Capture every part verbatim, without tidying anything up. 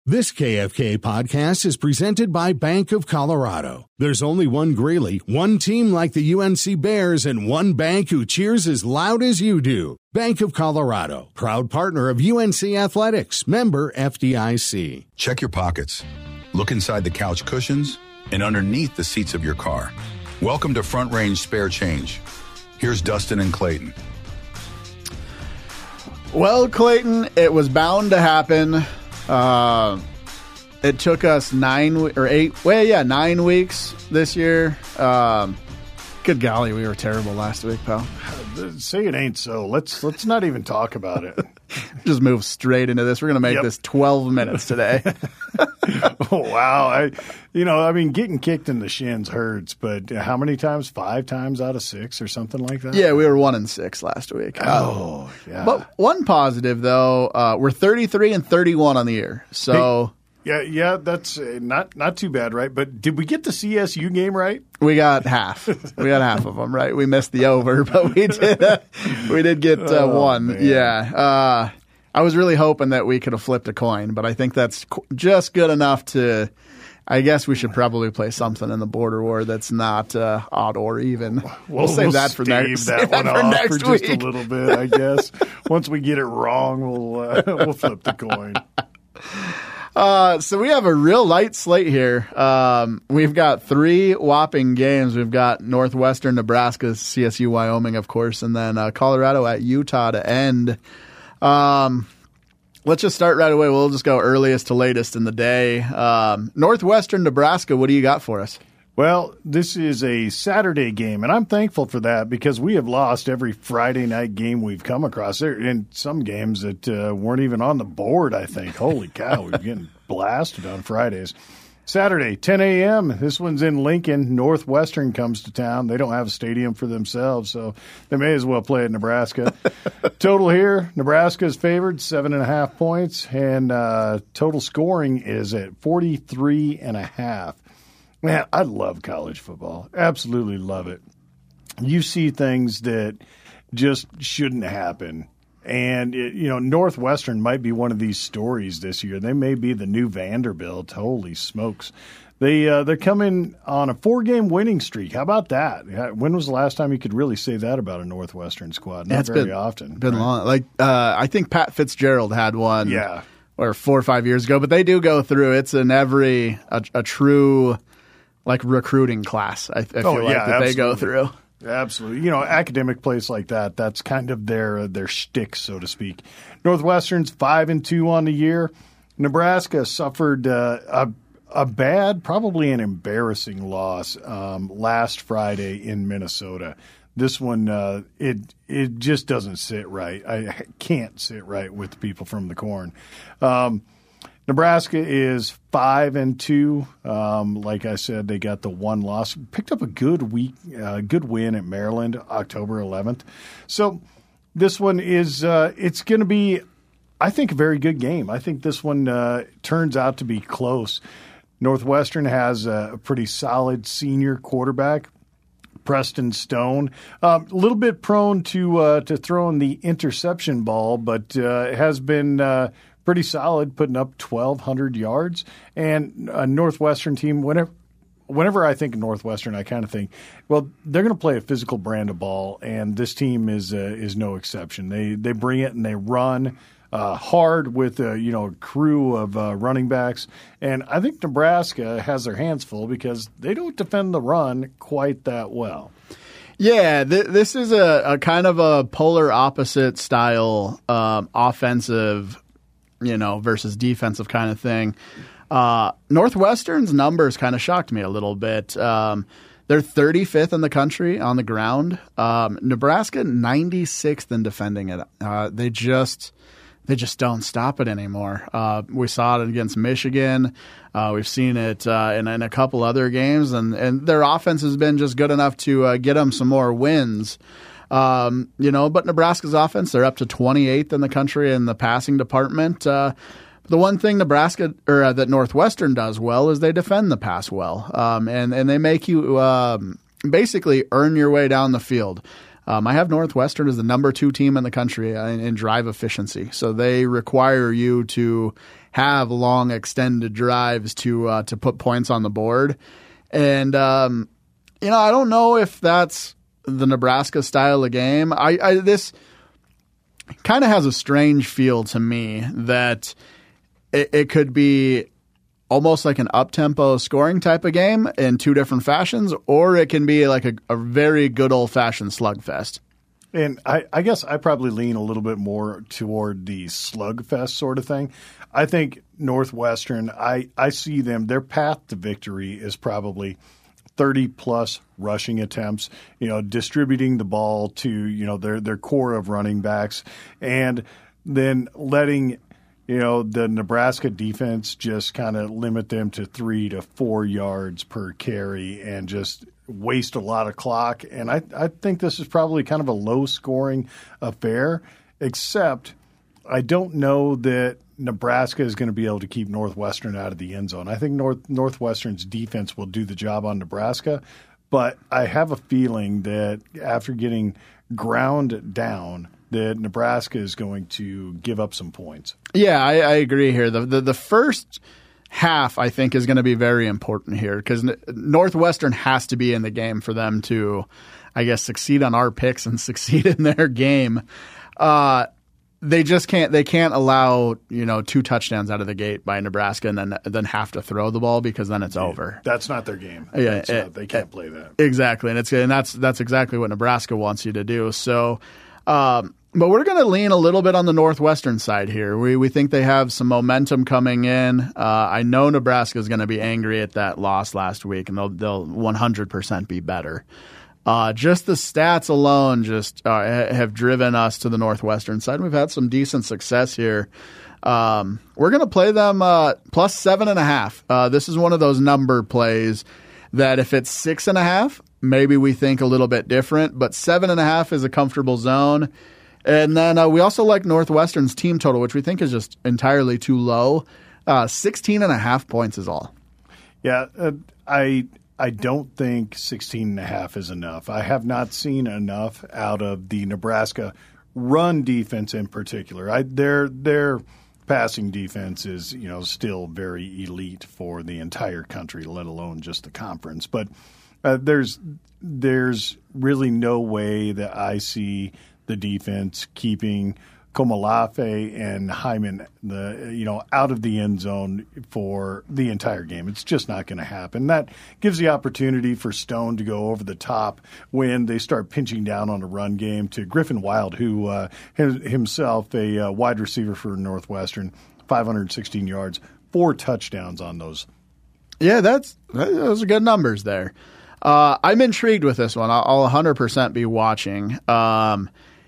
This K F K podcast is presented by Bank of Colorado. There's only one Greeley, one team like the U N C Bears, and one bank who cheers as loud as you do. Bank of Colorado, proud partner of U N C Athletics, member F D I C. Check your pockets. Look inside the couch cushions and underneath the seats of your car. Welcome to Front Range Spare Change. Here's Dustin and Clayton. Well, Clayton, it was bound to happen. Uh, it took us nine or eight, well, yeah, nine weeks this year. Um, good golly, we were terrible last week, pal. Say it ain't so. Let's let's not even talk about it. Just move straight into this. We're going to make yep. this twelve minutes today. Oh, wow. I, you know, I mean, getting kicked in the shins hurts, but how many times? Five times out of six or something like that? Yeah, we were one and six last week. Oh, uh, yeah. But one positive, though, uh, we're thirty-three and thirty-one on the year. So. Hey. Yeah, yeah, that's uh, not not too bad, right? But did we get the C S U game right? We got half. We got half of them right. We missed the over, but we did. Uh, we did get uh, oh, one. Man. Yeah, uh, I was really hoping that we could have flipped a coin, but I think that's just good enough to. I guess we should probably play something in the border war that's not uh, odd or even. We'll, we'll save we'll that for next. That save one that for off next for week. Just a little bit, I guess. Once we get it wrong, we'll uh, we'll flip the coin. Uh, so we have a real light slate here. Um, we've got three whopping games. We've got Northwestern, Nebraska, C S U, Wyoming, of course, and then uh, Colorado at Utah to end. Um, let's just start right away. We'll just go earliest to latest in the day. Um, Northwestern, Nebraska, what do you got for us? Well, this is a Saturday game, and I'm thankful for that because we have lost every Friday night game we've come across. There in some games that uh, weren't even on the board, I think. Holy cow, we're getting blasted on Fridays. Saturday, ten a.m., this one's in Lincoln. Northwestern comes to town. They don't have a stadium for themselves, so they may as well play at Nebraska. Total here, Nebraska is favored, seven and a half points, and uh, total scoring is at forty-three and a half. Man, I love college football. Absolutely love it. You see things that just shouldn't happen. And, it, you know, Northwestern might be one of these stories this year. They may be the new Vanderbilt. Holy smokes. They, uh, they're coming on a four-game winning streak. How about that? When was the last time you could really say that about a Northwestern squad? Not That's very been, often. been right? long. Like, uh, I think Pat Fitzgerald had one yeah. or four or five years ago. But they do go through. It's in every a, – a true – like recruiting class, I, I feel oh, like yeah, that absolutely. they go through. Absolutely. You know, academic place like that, that's kind of their their shtick, so to speak. Northwestern's five and two on the year. Nebraska suffered uh, a a bad, probably an embarrassing loss um, last Friday in Minnesota. This one, uh, it it just doesn't sit right. I can't sit right with the people from the Corn. Um, Nebraska is five and two. Um, like I said, they got the one loss. Picked up a good week, uh, good win at Maryland, October eleventh. So this one is uh, it's going to be, I think, a very good game. I think this one uh, turns out to be close. Northwestern has a pretty solid senior quarterback, Preston Stone, um, a little bit prone to uh, to throwing the interception ball, but uh, has been uh, pretty solid, putting up twelve hundred yards. And a Northwestern team, whenever whenever I think of Northwestern, I kind of think, well, they're going to play a physical brand of ball, and this team is uh, is no exception. They they bring it and they run uh, hard with a you know a crew of uh, running backs, and I think Nebraska has their hands full because they don't defend the run quite that well. Yeah, th- this is a, a kind of a polar opposite style um, offensive, you know, versus defensive kind of thing. Uh, Northwestern's numbers kind of shocked me a little bit. Um, they're thirty-fifth in the country on the ground. Um, Nebraska ninety-sixth in defending it. Uh, they just they just don't stop it anymore. Uh, we saw it against Michigan. Uh, we've seen it uh, in, in a couple other games, and, and their offense has been just good enough to uh, get them some more wins. Um, you know, but Nebraska's offense, they're up to twenty-eighth in the country in the passing department. Uh, the one thing Nebraska or uh, that Northwestern does well is they defend the pass well, um, and and they make you um, basically earn your way down the field. Um, I have Northwestern as the number two team in the country in, in drive efficiency, so they require you to have long extended drives to uh, to put points on the board. And um, you know, I don't know if that's the Nebraska style of game. I, I this kind of has a strange feel to me that it, it could be almost like an up-tempo scoring type of game in two different fashions, or it can be like a, a very good old-fashioned slugfest. And I, I guess I probably lean a little bit more toward the slugfest sort of thing. I think Northwestern, I, I see them, their path to victory is probably thirty-plus rushing attempts, you know, distributing the ball to, you know, their, their core of running backs, and then letting – you know, the Nebraska defense just kind of limit them to three to four yards per carry and just waste a lot of clock. And I, I think this is probably kind of a low-scoring affair, except I don't know that Nebraska is going to be able to keep Northwestern out of the end zone. I think North Northwestern's defense will do the job on Nebraska, but I have a feeling that after getting ground down – that Nebraska is going to give up some points. Yeah, I, I agree here. The, the the first half, I think, is going to be very important here because Northwestern has to be in the game for them to, I guess, succeed on our picks and succeed in their game. Uh, they just can't. They can't allow you know two touchdowns out of the gate by Nebraska and then then have to throw the ball because then it's yeah, over. That's not their game. Yeah, it, not, they can't play that exactly, and it's and that's that's exactly what Nebraska wants you to do. So. Um, But we're going to lean a little bit on the Northwestern side here. We we think they have some momentum coming in. Uh, I know Nebraska is going to be angry at that loss last week, and they'll they'll one hundred percent be better. Uh, just the stats alone just uh, have driven us to the Northwestern side. We've had some decent success here. Um, we're going to play them uh, plus seven and a half. Uh, this is one of those number plays that if it's six and a half, maybe we think a little bit different. But seven and a half is a comfortable zone. And then uh, we also like Northwestern's team total, which we think is just entirely too low. Uh, sixteen and a half points is all. Yeah, uh, I I don't think sixteen and a half is enough. I have not seen enough out of the Nebraska run defense in particular. I, their their passing defense is you know still very elite for the entire country, let alone just the conference. But uh, there's there's really no way that I see the defense keeping Komolafe and Hyman the you know out of the end zone for the entire game. It's just not going to happen. That gives the opportunity for Stone to go over the top when they start pinching down on a run game to Griffin Wild, who uh, himself a uh, wide receiver for Northwestern, five hundred sixteen yards, four touchdowns on those. Yeah, that's those are good numbers there. Uh, I'm intrigued with this one. I'll, I'll one hundred percent be watching. Um,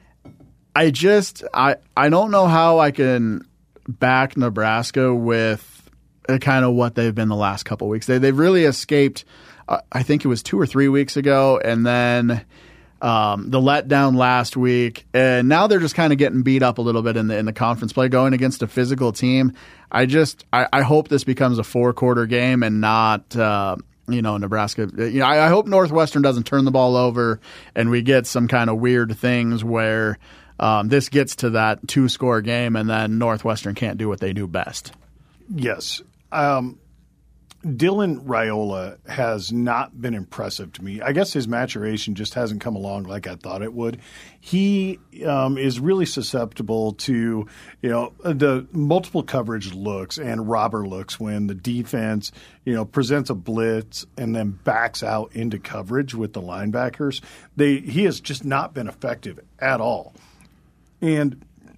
I just I, I don't know how I can back Nebraska with kind of what they've been the last couple of weeks. They they've really escaped. Uh, I think it was two or three weeks ago, and then um, the letdown last week, and now they're just kind of getting beat up a little bit in the in the conference play, going against a physical team. I just I, I hope this becomes a four quarter game and not. Uh, You know, Nebraska, you know, I, I hope Northwestern doesn't turn the ball over and we get some kind of weird things where um, this gets to that two-score game and then Northwestern can't do what they do best. Yes. Um, Dylan Raiola has not been impressive to me. I guess his maturation just hasn't come along like I thought it would. He um, is really susceptible to, you know, the multiple coverage looks and robber looks when the defense, you know, presents a blitz and then backs out into coverage with the linebackers. They he has just not been effective at all, and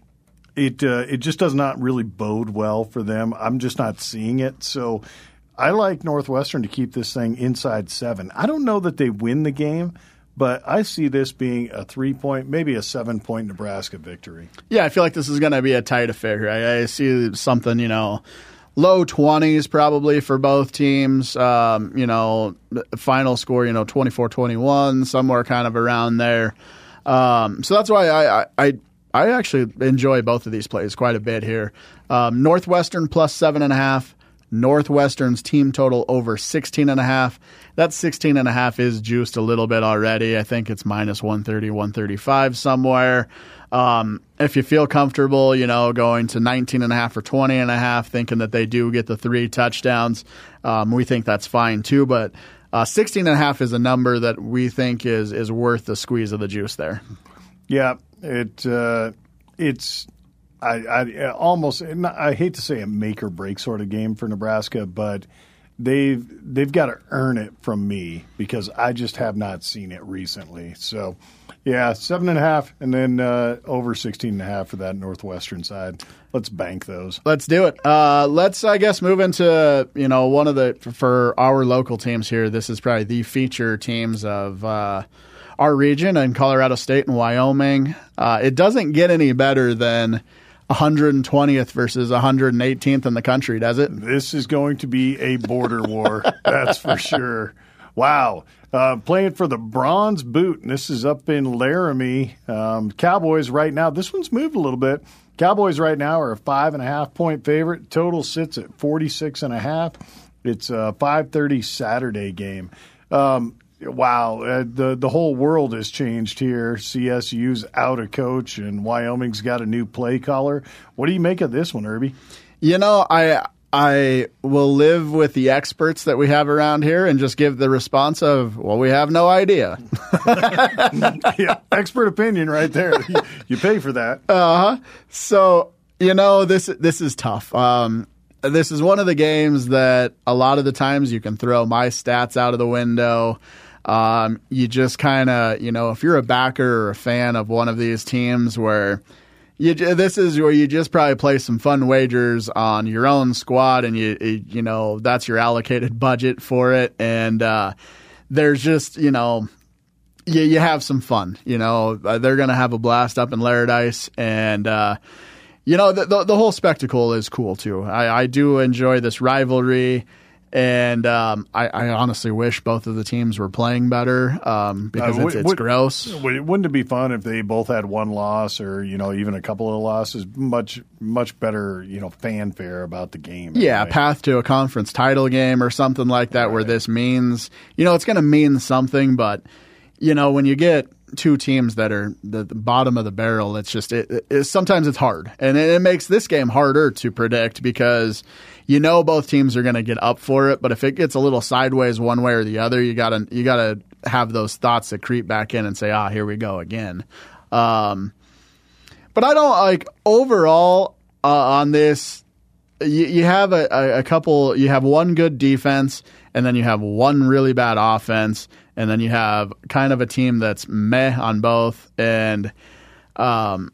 it uh, it just does not really bode well for them. I'm just not seeing it. So I like Northwestern to keep this thing inside seven. I don't know that they win the game, but I see this being a three-point, maybe a seven-point Nebraska victory. Yeah, I feel like this is going to be a tight affair here. I, I see something, you know, low twenties probably for both teams. Um, you know, final score, you know, twenty-four twenty-one, somewhere kind of around there. Um, so that's why I, I I actually enjoy both of these plays quite a bit here. Um, Northwestern plus seven and a half. Northwestern's team total over sixteen and a half. That sixteen and a half is juiced a little bit already. I think it's minus one thirty, one thirty-five somewhere. Um, if you feel comfortable, you know, going to nineteen and a half or twenty and a half, thinking that they do get the three touchdowns, um, we think that's fine too. But uh, sixteen and a half is a number that we think is is worth the squeeze of the juice there. Yeah, it uh, it's I, I almost I hate to say a make or break sort of game for Nebraska, but they've they've got to earn it from me because I just have not seen it recently. So. Yeah, seven and a half, and then uh, over sixteen and a half for that Northwestern side. Let's bank those. Let's do it. Uh, let's, I guess, move into you know one of the for our local teams here. This is probably the feature teams of uh, our region in Colorado State and Wyoming. Uh, it doesn't get any better than one hundred twentieth versus one hundred eighteenth in the country, does it? This is going to be a border war, that's for sure. Wow. Uh, playing for the Bronze Boot, and this is up in Laramie. Um, Cowboys right now, this one's moved a little bit. Cowboys right now are a five and a half point favorite. Total sits at forty-six and a half. It's a five thirty Saturday game. Um, wow, uh, the the whole world has changed here. C S U's out a coach, and Wyoming's got a new play caller. What do you make of this one, Irby? You know, I. I will live with the experts that we have around here and just give the response of, well, we have no idea. Yeah, expert opinion right there. You, you pay for that. Uh-huh. So, you know, this this is tough. Um, this is one of the games that a lot of the times you can throw my stats out of the window. Um, you just kind of, you know, if you're a backer or a fan of one of these teams where – You, this is where you just probably play some fun wagers on your own squad, and you you know that's your allocated budget for it, and uh, there's just you know you you have some fun. You know they're gonna have a blast up in Laradice, and uh, you know the, the the whole spectacle is cool too. I, I do enjoy this rivalry. And um, I, I honestly wish both of the teams were playing better um, because uh, it's, it's would, gross. Wouldn't it be fun if they both had one loss or you know even a couple of losses? Much much better you know fanfare about the game. Yeah, anyway. Path to a conference title game or something like that, right. Where this means you know it's going to mean something, but you know when you get two teams that are the, the bottom of the barrel, it's just it, it, sometimes it's hard, and it, it makes this game harder to predict because. You know both teams are going to get up for it, but if it gets a little sideways one way or the other, you gotta you gotta have those thoughts that creep back in and say, ah, here we go again. Um, but I don't like overall uh, on this. You, you have a, a, a couple. You have one good defense, and then you have one really bad offense, and then you have kind of a team that's meh on both. And um,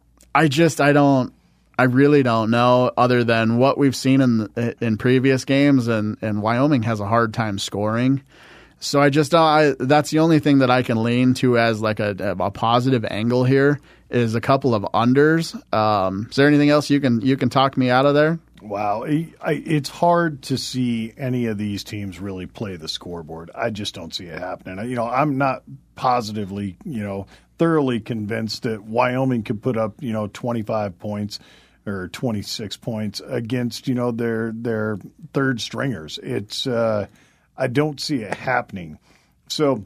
I just I don't. I really don't know other than what we've seen in in previous games, and, and Wyoming has a hard time scoring. So I just I, that's the only thing that I can lean to as like a, a positive angle here is a couple of unders. Um, is there anything else you can you can talk me out of there? Wow, it's hard to see any of these teams really play the scoreboard. I just don't see it happening. You know, I'm not positively, you know, thoroughly convinced that Wyoming could put up, you know, twenty-five points. Or twenty-six points against you know their their third stringers. It's uh, I don't see it happening. So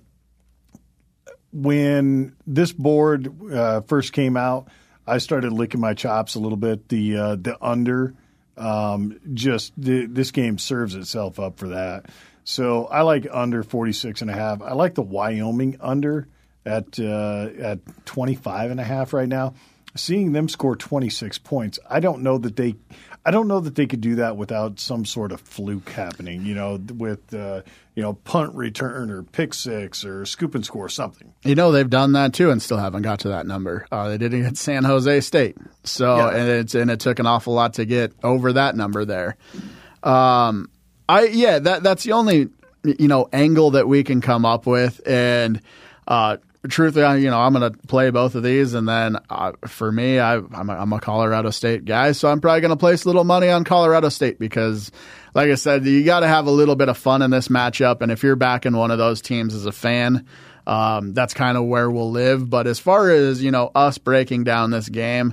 when this board uh, first came out, I started licking my chops a little bit. The uh, the under um, just the, this game serves itself up for that. So I like under forty-six and a half. I like the Wyoming under at uh, at twenty-five and a half right now. Seeing them score twenty-six points, I don't know that they, I don't know that they could do that without some sort of fluke happening. You know, with uh, you know punt return or pick six or scoop and score something. You know they've done that too and still haven't got to that number. Uh, they did it at San Jose State, so yeah. and it's and it took an awful lot to get over that number there. Um, I yeah, that that's the only you know angle that we can come up with, and. Uh, Truthfully, you know, I'm going to play both of these, and then uh, for me, I, I'm, a, I'm a Colorado State guy, so I'm probably going to place a little money on Colorado State because, like I said, you got to have a little bit of fun in this matchup, and if you're backing one of those teams as a fan, um, that's kind of where we'll live. But as far as, you know, us breaking down this game,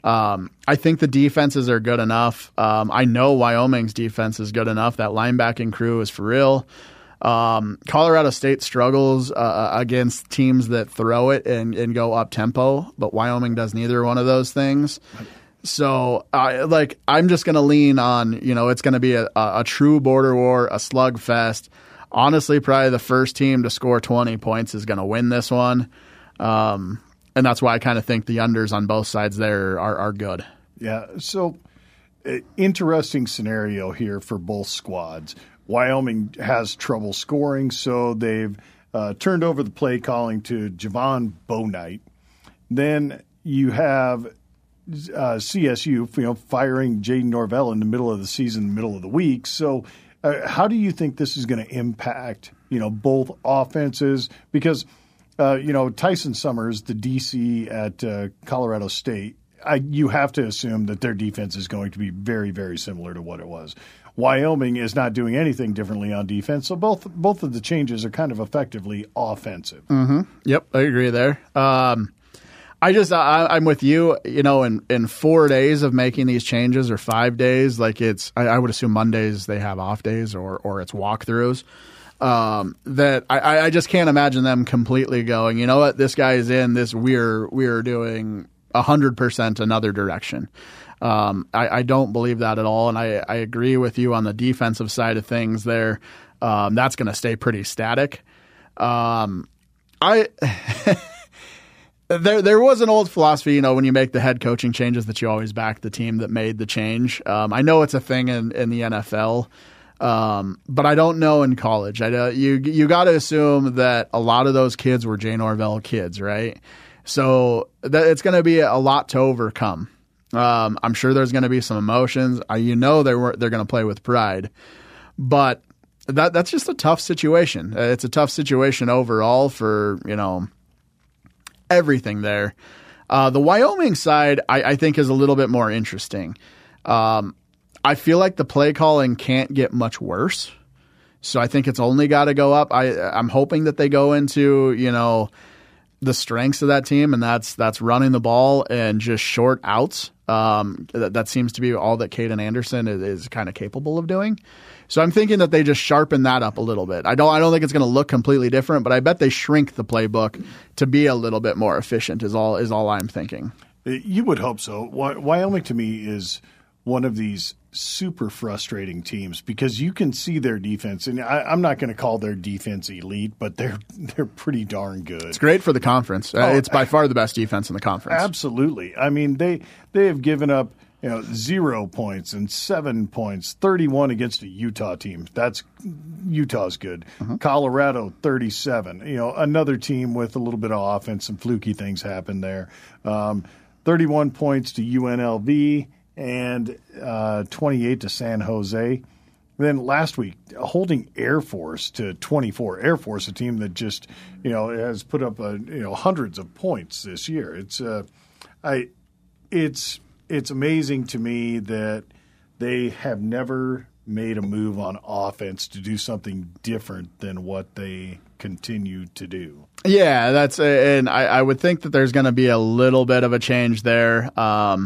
Um, I think the defenses are good enough. Um, I know Wyoming's defense is good enough. That linebacking crew is for real. Um, Colorado State struggles uh, against teams that throw it and, and go up tempo, but Wyoming does neither one of those things. So, uh, like, I'm just going to lean on, you know, it's going to be a, a, a true border war, a slugfest. Honestly, probably the first team to score twenty points is going to win this one. Um, and that's why I kind of think the unders on both sides there are, are good. Yeah, so uh, interesting scenario here for both squads. Wyoming has trouble scoring, so they've uh, turned over the play calling to Javon Bownight. Then you have uh, C S U, you know, firing Jaden Norvell in the middle of the season, middle of the week. So, uh, how do you think this is going to impact, you know, both offenses? Because, uh, you know, Tyson Summers, the D C at uh, Colorado State, I, you have to assume that their defense is going to be very, very similar to what it was. Wyoming is not doing anything differently on defense, so both both of the changes are kind of effectively offensive. Mm-hmm. Yep, I agree there. Um, I just I, I'm with you. You know, in, in four days of making these changes, or five days, like it's I, I would assume Mondays they have off days, or or it's walkthroughs. Um, that I, I just can't imagine them completely going, you know what, this guy is in this. We're we're doing a hundred percent another direction. Um, I, I don't believe that at all, and I, I agree with you on the defensive side of things there. Um, that's going to stay pretty static. Um, I there there was an old philosophy, you know, when you make the head coaching changes, that you always back the team that made the change. Um, I know it's a thing in, in the N F L, um, but I don't know in college. I uh, you you got to assume that a lot of those kids were Jay Norvell kids, right? So that it's going to be a lot to overcome. Um, I'm sure there's going to be some emotions. Uh, you know they're they're going to play with pride, but that that's just a tough situation. Uh, it's a tough situation overall for, you know, everything there. Uh, the Wyoming side, I, I think, is a little bit more interesting. Um, I feel like the play calling can't get much worse, so I think it's only got to go up. I I'm hoping that they go into, you know, the strengths of that team, and that's that's running the ball and just short outs. Um, that, that seems to be all that Caden Anderson is, is kind of capable of doing. So I'm thinking that they just sharpen that up a little bit. I don't I don't think it's going to look completely different, but I bet they shrink the playbook to be a little bit more efficient. Is all is all I'm thinking. You would hope so. Wyoming to me is one of these super frustrating teams because you can see their defense, and I, I'm not going to call their defense elite, but they're they're pretty darn good. It's great for the conference. Uh, oh, it's by far the best defense in the conference. Absolutely. I mean, they they have given up, you know, zero points and seven points, thirty-one against a Utah team. That's Utah's good. Uh-huh. Colorado, thirty-seven. You know, another team with a little bit of offense, some fluky things happen there. Um, thirty-one points to U N L V. And uh, twenty-eight to San Jose. Then last week, holding Air Force to twenty-four. Air Force, a team that just, you know, has put up a, you know hundreds of points this year. It's uh, I, it's it's amazing to me that they have never made a move on offense to do something different than what they continue to do. Yeah, that's and I, I would think that there's going to be a little bit of a change there. Um,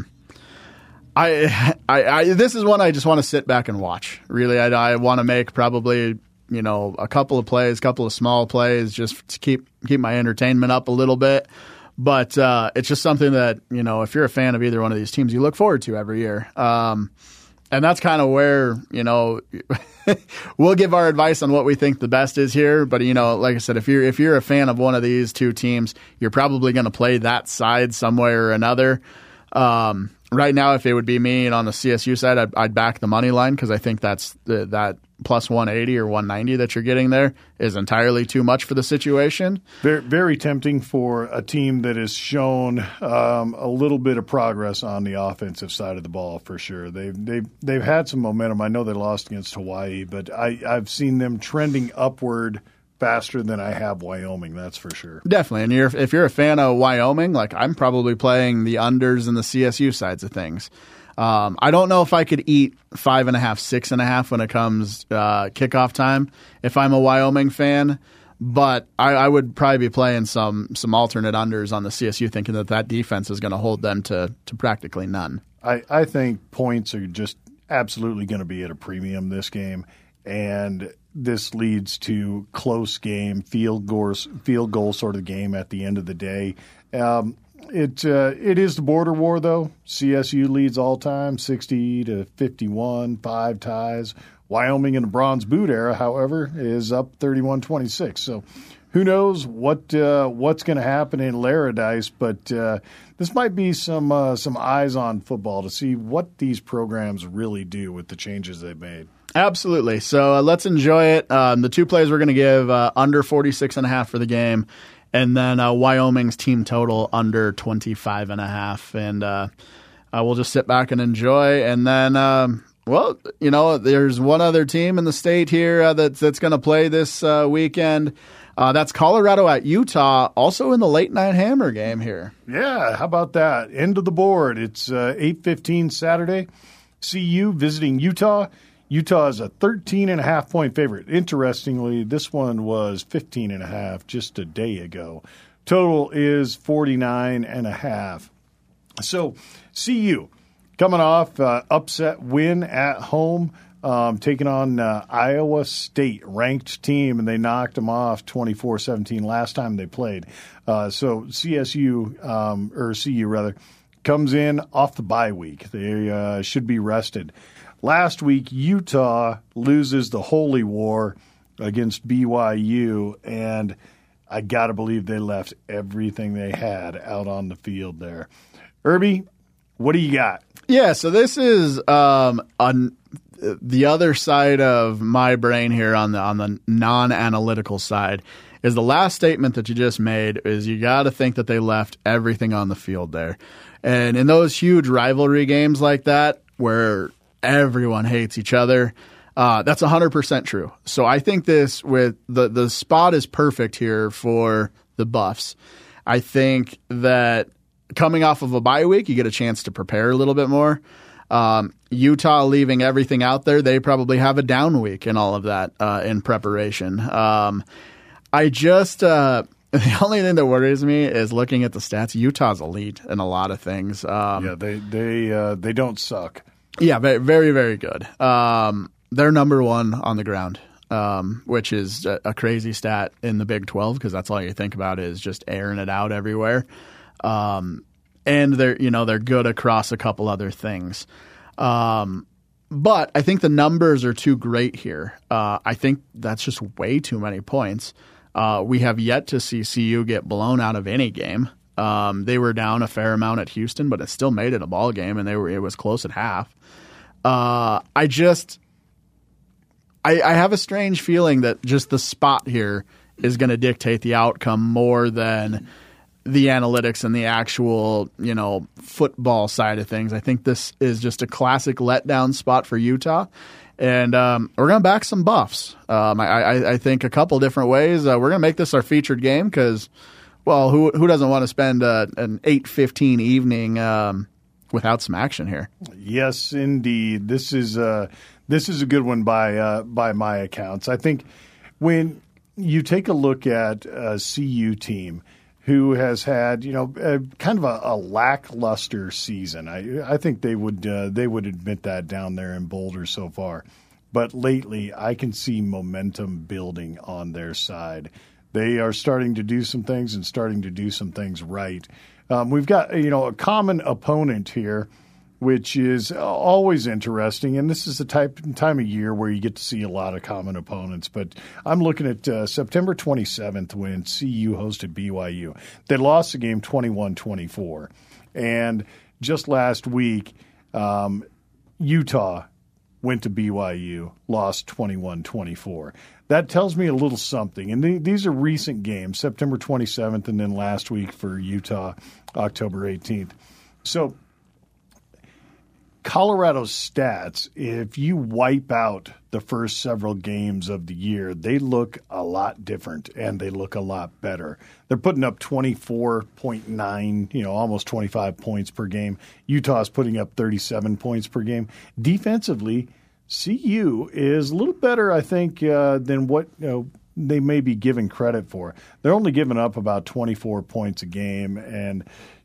I, I, I, this is one I just want to sit back and watch. Really, I, I want to make probably, you know, a couple of plays, a couple of small plays, just to keep keep my entertainment up a little bit. But uh, it's just something that, you know, if you're a fan of either one of these teams, you look forward to every year. Um, and that's kind of where, you know, we'll give our advice on what we think the best is here. But, you know, like I said, if you're if you're a fan of one of these two teams, you're probably going to play that side some way or another. Um, right now, if it would be me and on the C S U side, I'd, I'd back the money line because I think that's the, that plus one eighty or one ninety that you're getting there is entirely too much for the situation. Very, very tempting for a team that has shown um, a little bit of progress on the offensive side of the ball for sure. They've they've they've had some momentum. I know they lost against Hawaii, but I, I've seen them trending upward faster than I have Wyoming, that's for sure. Definitely. And you're, if you're a fan of Wyoming, like I'm probably playing the unders and the C S U sides of things. Um, I don't know if I could eat five and a half, six and a half when it comes uh, kickoff time if I'm a Wyoming fan. But I, I would probably be playing some some alternate unders on the C S U, thinking that that defense is going to hold them to, to practically none. I, I think points are just absolutely going to be at a premium this game, and this leads to close game, field goals, field goal sort of game at the end of the day. Um, it uh, it is the border war, though. C S U leads all time, sixty to fifty-one, five ties. Wyoming in the Bronze Boot era, however, is up thirty-one twenty-six. So who knows what uh, what's going to happen in Laradice, but uh, this might be some uh, some eyes on football to see what these programs really do with the changes they've made. Absolutely. So uh, let's enjoy it. Um, the two plays we're going to give uh, under forty-six and a half for the game, and then uh, Wyoming's team total under twenty-five and a half. And uh, uh, we'll just sit back and enjoy. And then, um, well, you know, there's one other team in the state here uh, that's, that's going to play this uh, weekend. Uh, that's Colorado at Utah, also in the late night hammer game here. Yeah, how about that? End of the board. It's uh, eight fifteen Saturday. C U visiting Utah. Utah is a thirteen and a half point favorite. Interestingly, this one was fifteen and a half just a day ago. Total is forty-nine and a half. So C U coming off uh, upset win at home, um, taking on uh, Iowa State, ranked team, and they knocked them off twenty-four seventeen last time they played. Uh, so C S U, um, or C U rather, comes in off the bye week. They uh, should be rested. Last week, Utah loses the Holy War against B Y U, and I got to believe they left everything they had out on the field there. Irby, what do you got? Yeah, so this is um, on the other side of my brain here on the on the non-analytical side is the last statement that you just made is you got to think that they left everything on the field there. And in those huge rivalry games like that where everyone hates each other, uh, that's one hundred percent true. So I think this with the, the spot is perfect here for the Buffs. I think that coming off of a bye week, you get a chance to prepare a little bit more. Um, Utah leaving everything out there, they probably have a down week in all of that uh, in preparation. Um, I just uh, the only thing that worries me is looking at the stats. Utah's elite in a lot of things. Um, yeah, they they uh, they don't suck. Yeah, very, very, very good. Um, they're number one on the ground, um, which is a, a crazy stat in the Big twelve because that's all you think about is just airing it out everywhere. Um, and they're, you know, they're good across a couple other things. Um, but I think the numbers are too great here. Uh, I think that's just way too many points. Uh, we have yet to see C U get blown out of any game. Um, they were down a fair amount at Houston, but it still made it a ball game, and they were it was close at half. Uh, I just I, I have a strange feeling that just the spot here is going to dictate the outcome more than the analytics and the actual, you know, football side of things. I think this is just a classic letdown spot for Utah, and um, we're going to back some Buffs. Um, I, I, I think a couple different ways. Uh, we're going to make this our featured game because. Well, who who doesn't want to spend uh, an eight fifteen evening um, without some action here? Yes, indeed. This is uh, this is a good one by uh, by my accounts. I think when you take a look at a C U team who has had, you know, a, kind of a, a lackluster season, I I think they would uh, they would admit that down there in Boulder so far. But lately, I can see momentum building on their side. They are starting to do some things and starting to do some things right. Um, we've got, you know, a common opponent here, which is always interesting. And this is the type time of year where you get to see a lot of common opponents. But I'm looking at uh, September twenty-seventh when C U hosted B Y U. They lost the game twenty-one twenty-four. And just last week, um, Utah went to B Y U, lost twenty-one twenty-four. That tells me a little something. And th- these are recent games, September twenty-seventh and then last week for Utah, October eighteenth. So Colorado's stats, if you wipe out the first several games of the year, they look a lot different and they look a lot better. They're putting up twenty-four point nine, you know, almost twenty-five points per game. Utah's putting up thirty-seven points per game. Defensively, C U is a little better, I think, uh, than what you know, they may be given credit for. They're only giving up about twenty-four points a game, and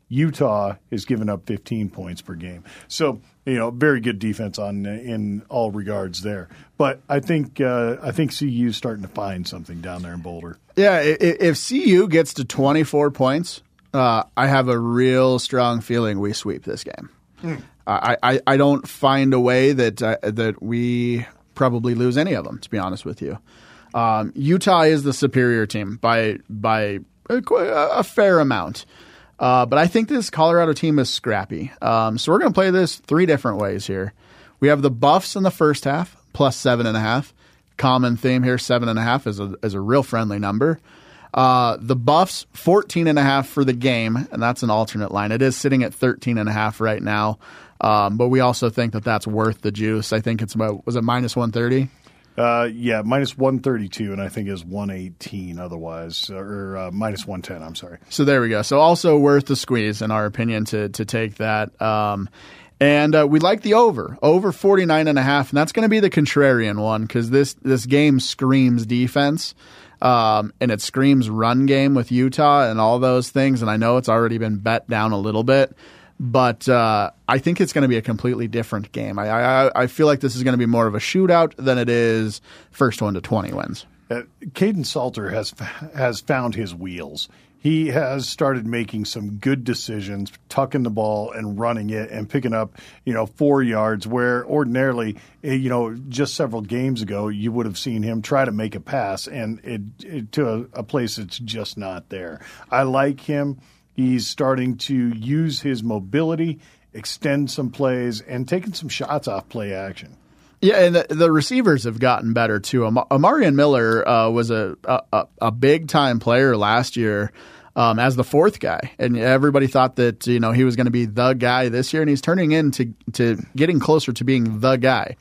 Utah is giving up fifteen points per game. So, you know, very good defense on in all regards there. But I think uh, I think C U is starting to find something down there in Boulder. Yeah, if C U gets to twenty-four points, uh, I have a real strong feeling we sweep this game. Mm. I, I, I don't find a way that uh, that we probably lose any of them, to be honest with you. Um, Utah is the superior team by by a, a fair amount. Uh, but I think this Colorado team is scrappy. Um, so we're going to play this three different ways here. We have the Buffs in the first half, plus seven and a half. Common theme here, seven and a half is a, is a real friendly number. Uh, the Buffs, fourteen and a half for the game, and that's an alternate line. It is sitting at thirteen and a half right now. Um, but we also think that that's worth the juice. I think it's about, was it minus one thirty? Uh, yeah, minus one thirty-two, and I think is one eighteen otherwise, or uh, minus one ten, I'm sorry. So there we go. So also worth the squeeze, in our opinion, to to take that. Um, and uh, we like the over, over forty-nine and a half, and that's going to be the contrarian one because this, this game screams defense, um, and it screams run game with Utah and all those things, and I know it's already been bet down a little bit. But uh, I think it's going to be a completely different game. I, I I feel like this is going to be more of a shootout than it is first one to twenty wins. Uh, Caden Salter has has found his wheels. He has started making some good decisions, tucking the ball and running it and picking up, you know, four yards where ordinarily, you know, just several games ago you would have seen him try to make a pass and it, it to a, a place that's just not there. I like him. He's starting to use his mobility, extend some plays, and taking some shots off play action. Yeah, and the, the receivers have gotten better too. Am- Amarian Miller uh, was a, a, a big-time player last year um, as the fourth guy, and everybody thought that you know he was going to be the guy this year, and he's turning into to getting closer to being the guy.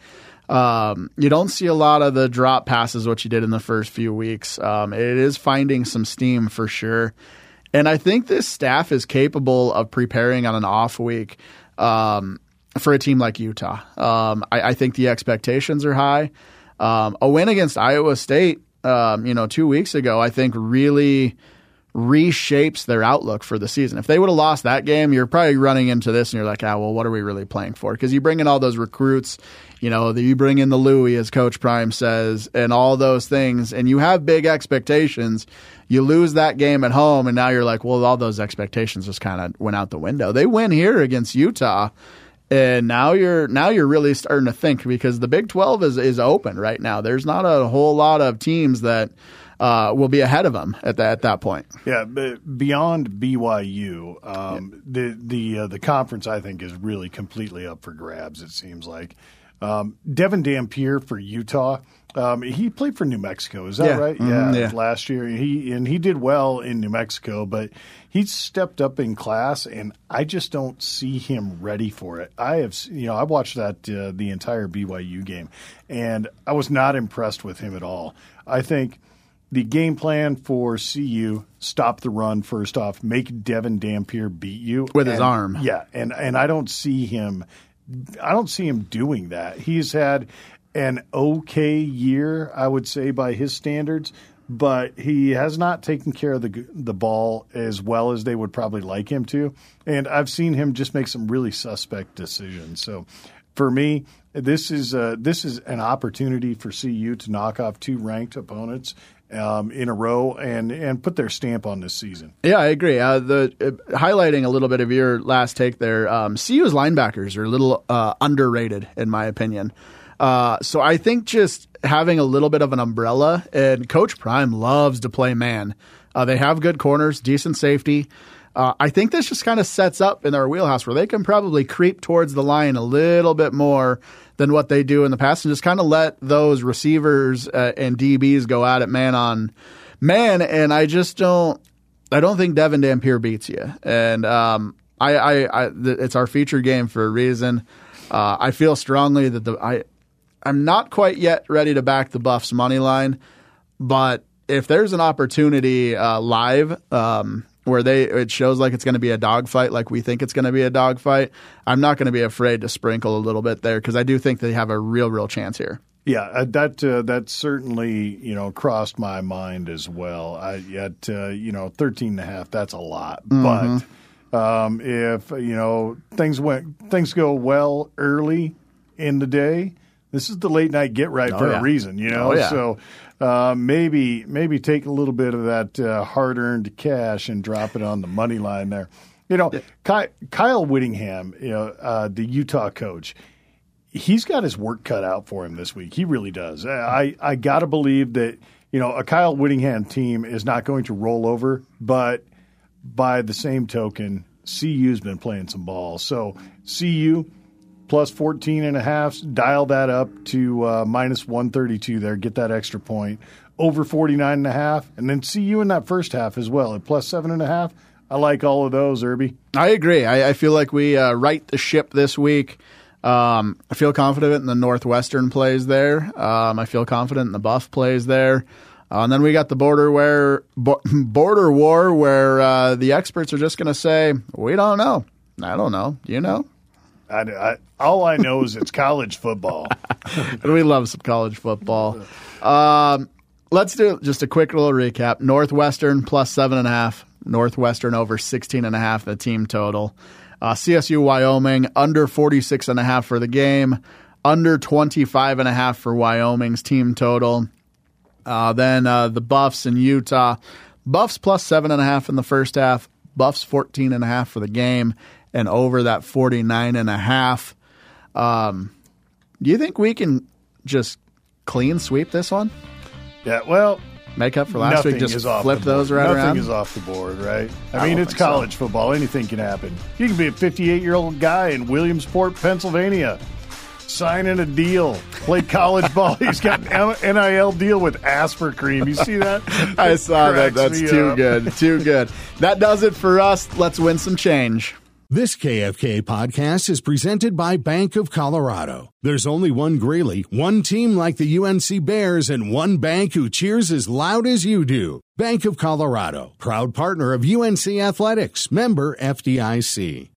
Um, you don't see a lot of the drop passes, which he did in the first few weeks. Um, it is finding some steam for sure. And I think this staff is capable of preparing on an off week um, for a team like Utah. Um, I, I think the expectations are high. Um, a win against Iowa State, um, you know, two weeks ago, I think really reshapes their outlook for the season. If they would have lost that game, you're probably running into this and you're like, ah, well, what are we really playing for? Because you bring in all those recruits, you know, you bring in the Louis, as Coach Prime says, and all those things, and you have big expectations. You lose that game at home, and now you're like, well, all those expectations just kind of went out the window. They win here against Utah, and now you're now you're really starting to think because the Big twelve is is open right now. There's not a whole lot of teams that uh, will be ahead of them at that at that point. Yeah, but beyond B Y U, um, yeah. the the uh, the conference I think is really completely up for grabs. It seems like um, Devin Dampier for Utah. Um, he played for New Mexico, is that yeah. right? Mm-hmm, yeah, yeah, last year. He and he did well in New Mexico, but he's stepped up in class, and I just don't see him ready for it. I have, you know, I watched that uh, the entire B Y U game, and I was not impressed with him at all. I think the game plan for C U: stop the run first off, make Devin Dampier beat you with and, his arm. Yeah, and and I don't see him. I don't see him doing that. He's had an okay year, I would say, by his standards, but he has not taken care of the the ball as well as they would probably like him to. And I've seen him just make some really suspect decisions. So for me, this is uh, this is an opportunity for C U to knock off two ranked opponents um, in a row and, and put their stamp on this season. Yeah, I agree. Uh, the uh, highlighting a little bit of your last take there, um, C U's linebackers are a little uh, underrated, in my opinion. Uh, so I think just having a little bit of an umbrella, and Coach Prime loves to play man. Uh, they have good corners, decent safety. Uh, I think this just kind of sets up in their wheelhouse where they can probably creep towards the line a little bit more than what they do in the past and just kind of let those receivers uh, and D Bs go at it man on man. And I just don't – I don't think Devin Dampier beats you. And um, I, I, I th- it's our feature game for a reason. Uh, I feel strongly that the – I. I'm not quite yet ready to back the Buffs money line, but if there's an opportunity uh, live um, where they it shows like it's going to be a dogfight, like we think it's going to be a dogfight, I'm not going to be afraid to sprinkle a little bit there because I do think they have a real, real chance here. Yeah, uh, that uh, that certainly, you know, crossed my mind as well. I at uh, you know, thirteen and a half, that's a lot. Mm-hmm. But um, if, you know, things went things go well early in the day, this is the late night get right oh, for yeah. a reason, you know. Oh, yeah. So uh, maybe maybe take a little bit of that uh, hard earned cash and drop it on the money line there. You know, yeah. Ky- Kyle Whittingham, you know, uh, the Utah coach. He's got his work cut out for him this week. He really does. I, I got to believe that, you know, a Kyle Whittingham team is not going to roll over, but by the same token, C U's been playing some ball. So C U plus fourteen and a half, dial that up to uh, minus one thirty-two there, get that extra point. Over forty-nine and a half, and then C U in that first half as well at plus seven and a half. I like all of those, Irby. I agree. I, I feel like we uh, right the ship this week. Um, I feel confident in the Northwestern plays there. Um, I feel confident in the Buff plays there. Uh, and then we got the border where bo- border war where uh, the experts are just going to say, we don't know. I don't know. Do you know? I, I, all I know is it's college football. And we love some college football. Um, let's do just a quick little recap. Northwestern plus seven and a half. Northwestern over sixteen and a half, the team total. Uh, C S U Wyoming under forty-six and a half for the game, under twenty-five and a half for Wyoming's team total. Uh, then uh, the Buffs in Utah, Buffs plus seven and a half in the first half, Buffs fourteen and a half for the game, and over that forty-nine and a half. Um, do you think we can just clean sweep this one? Yeah, well, make up for last week, just flip those right Nothing around? Nothing is off the board, right? I, I mean, it's college so. football. Anything can happen. You can be a fifty-eight-year-old guy in Williamsport, Pennsylvania, signing a deal, play college ball. He's got an N I L deal with Asper Cream. You see that? that I saw that. That's too up. good. Too good. That does it for us. Let's win some change. This K F K podcast is presented by Bank of Colorado. There's only one Greeley, one team like the U N C Bears, and one bank who cheers as loud as you do. Bank of Colorado, proud partner of U N C Athletics, member F D I C.